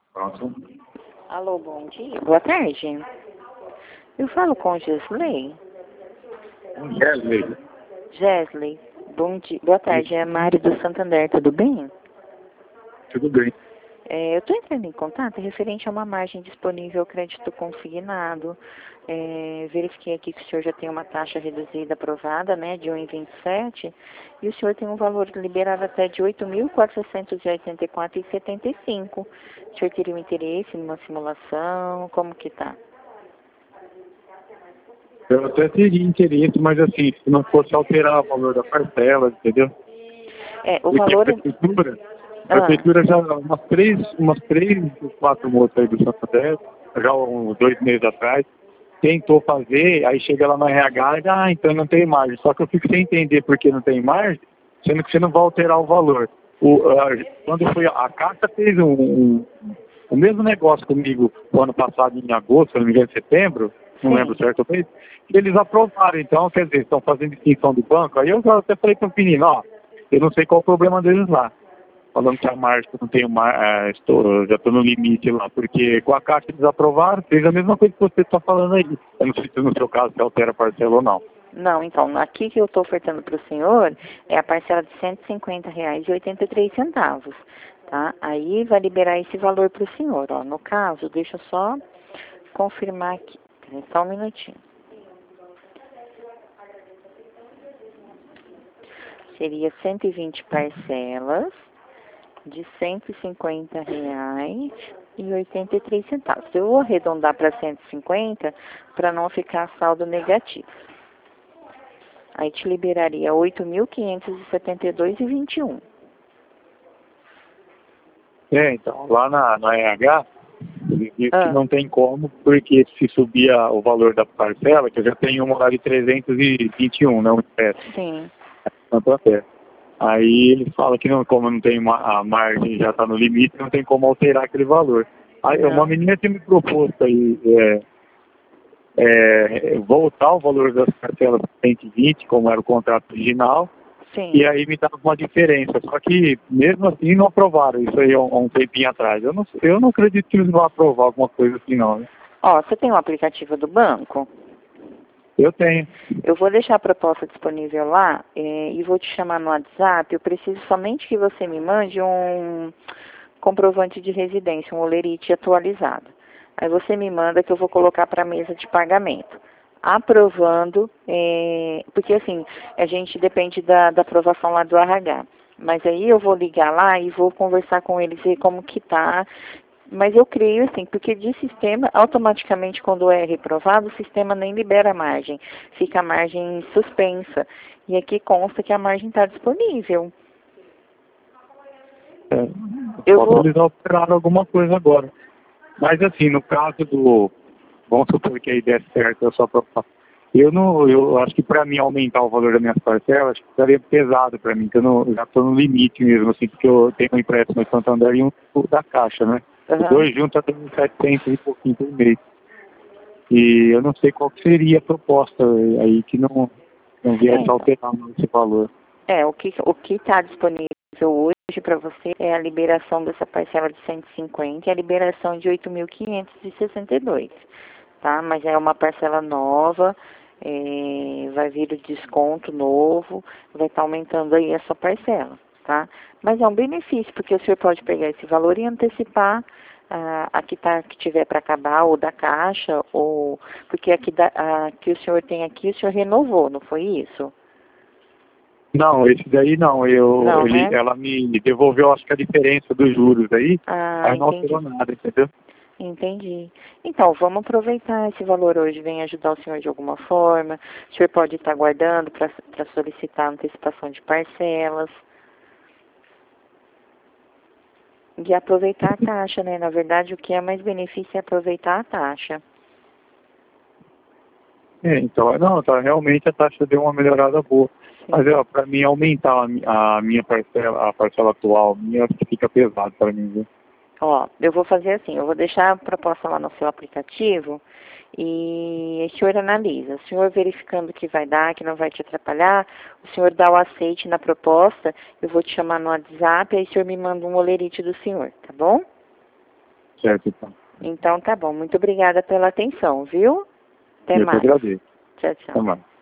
Pronto. Alô, bom dia. Boa tarde. Eu falo com o Gesley. Wesley. Gesley, bom dia. Boa tarde, é a Mari do Santander, tudo bem? Tudo bem. Eu estou entrando em contato referente a uma margem disponível crédito consignado. Verifiquei aqui que o senhor já tem uma taxa reduzida aprovada, né, de 1,27, e o senhor tem um valor liberado até de R$ 8.484,75. O senhor teria um interesse numa simulação? Como que tá? Eu até teria interesse, mas assim, se não fosse alterar o valor da parcela, entendeu? O Porque valor... a prefeitura já, umas três, quatro moças aí do Santander, já uns 2 meses atrás, tentou fazer, aí chega lá no RH e então não tem margem. Só que eu fico sem entender por que não tem margem, sendo que você não vai alterar o valor. Quando foi a Caixa fez o mesmo negócio comigo o ano passado, em agosto, se não me engano, em setembro, não lembro certo mês, e eles aprovaram. Então, quer dizer, estão fazendo extinção do banco. Aí eu já até falei para o menino, ó, eu não sei qual é o problema deles lá. Falando que a margem, eu não tenho já estou no limite lá, porque com a Caixa eles aprovaram, fez a mesma coisa que você está falando aí. Eu não sei se no seu caso você altera a parcela ou não. Não, então, aqui que eu estou ofertando para o senhor é a parcela de R$ 150,83, tá? Aí vai liberar esse valor para o senhor, ó. No caso, deixa eu só confirmar aqui. Peraí, só um minutinho. Seria 120 parcelas de R$ 150,83. Eu vou arredondar para 150 para não ficar saldo negativo. Aí te liberaria R$ 8.572,21. Então, lá na RH, eles dizem que não tem como, porque se subir o valor da parcela, que eu já tenho uma lá de 321, não empréstimo. Sim. Tanto até. Aí ele fala que não, como não tem a margem, já está no limite, não tem como alterar aquele valor. Aí uma menina tinha me proposto aí voltar o valor das parcelas para 120, como era o contrato original, Sim. E aí me dava uma diferença. Só que mesmo assim não aprovaram isso aí há um tempinho atrás. Eu não acredito que eles vão aprovar alguma coisa assim não. Né? Ó, você tem um aplicativo do banco? Eu tenho. Eu vou deixar a proposta disponível lá e vou te chamar no WhatsApp. Eu preciso somente que você me mande um comprovante de residência, um olerite atualizado. Aí você me manda que eu vou colocar para a mesa de pagamento. Aprovando, porque assim, a gente depende da aprovação lá do RH. Mas aí eu vou ligar lá e vou conversar com eles, ver como que tá. Mas eu creio assim, porque de sistema, automaticamente quando é reprovado, o sistema nem libera a margem. Fica a margem suspensa. E aqui consta que a margem está disponível. Eles alteraram alguma coisa agora. Mas assim, no caso vamos supor que a ideia é certa, eu só proposta. Eu acho que para mim aumentar o valor das minhas parcelas, acho que ficaria pesado para mim, que eu já estou no limite mesmo, assim, porque eu tenho um empréstimo de Santander e um da Caixa, né? Os dois juntos até 700 e pouquinho por mês. E eu não sei qual que seria a proposta aí que não viesse alterar esse valor. O que está disponível hoje para você é a liberação dessa parcela de 150 e a liberação de 8.562, tá? Mas é uma parcela nova, vai vir o desconto novo, vai estar aumentando aí essa parcela, tá? Mas é um benefício, porque o senhor pode pegar esse valor e antecipar a que tiver para acabar, ou da Caixa, ou porque a que o senhor tem aqui, o senhor renovou, não foi isso? Não, esse daí não. Ela me devolveu, acho que a diferença dos juros aí, aí não alterou nada, entendeu? Entendi. Então, vamos aproveitar esse valor hoje, vem ajudar o senhor de alguma forma. O senhor pode estar guardando para solicitar antecipação de parcelas. E aproveitar a taxa, né? Na verdade, o que é mais benefício é aproveitar a taxa. Então, realmente a taxa deu uma melhorada boa. Sim. Mas, para mim, aumentar a minha parcela, a parcela atual, acho que fica pesado para mim, viu? Ó, eu vou fazer assim, eu vou deixar a proposta lá no seu aplicativo e o senhor analisa. O senhor verificando que vai dar, que não vai te atrapalhar, o senhor dá o aceite na proposta, eu vou te chamar no WhatsApp, aí o senhor me manda um olerite do senhor, tá bom? Certo, então. Então tá bom. Muito obrigada pela atenção, viu? Até Eu que mais. agradeço. Tchau, tchau. Até mais.